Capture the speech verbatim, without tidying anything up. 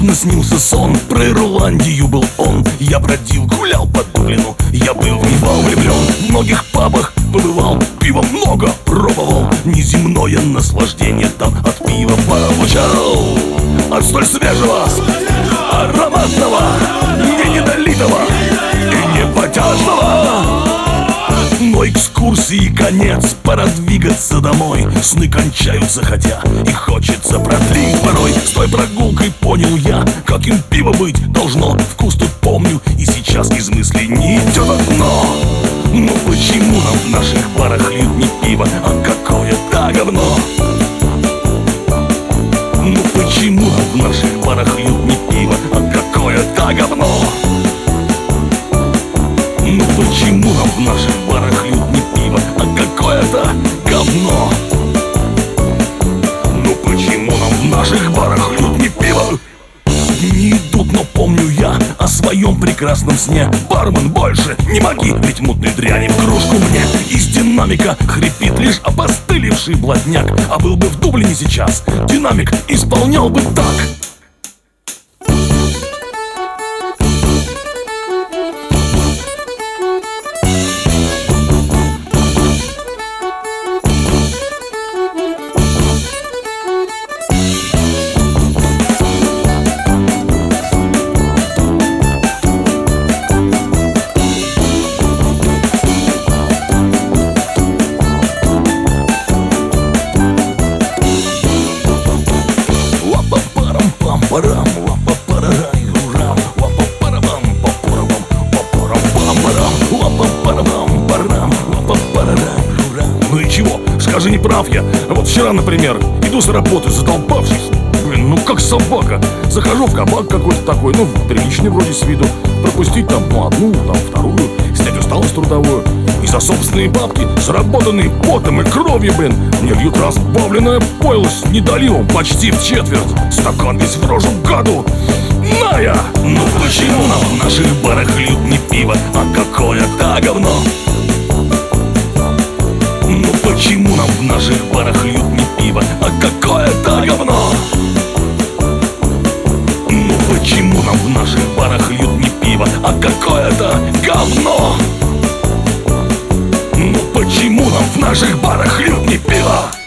снился сон, про Ирландию был он. Я бродил, гулял по Дублину, я был в него влюблен. В многих пабах побывал, пива много пробовал. Неземное наслаждение там от пива получал. От столь свежего, ароматного, не недолитого и непотяжного. Но экскурсии конец, пора двигаться домой. Сны кончаются, хотя и хочется продлить порой. С той прогулкой понял я, каким пиво быть должно. Вкус тут помню, и сейчас из мыслей не идет одно. Ну почему нам в наших барах льют не пиво, а какое-то говно? Ну почему нам в наших барах льют не пиво, а какое-то говно? Ну почему нам в наших барах льют не пиво, а какое-то говно? Ну почему нам в наших барах льют не пиво? Не идут, но помню я о своем прекрасном сне. Бармен, больше не моги, ведь мутной дряни в кружку мне. Из динамика хрипит лишь опостылевший блатняк. А был бы в Дублине сейчас, динамик исполнял бы так. Парам, лапа парарай, урам, лапа парабам, папурабам, папурабам, парам, лапа парабам, парам, лапа парарай, урам. Ну и чего? Скажи, не прав я. Вот вчера, например, иду с работы, задолбавшись, блин, ну как собака. Захожу в кабак какой-то такой, ну приличный вроде с виду. Пропустить там, ну одну, там вторую, снять усталость трудовую. И за собственные бабки, заработанные потом и кровью, блин, мне льют разбавленное пойло с недоливом почти в четверть. Стакан весь в рожу гаду. На я! Ну почему нам в наших барах льют не пиво, а какое-то говно? Ну почему нам в наших барах льют не пиво, а какое-то говно? Ну почему нам в наших барах льют не пиво, а какое-то говно? Ну почему нам в наших барах льют не пиво?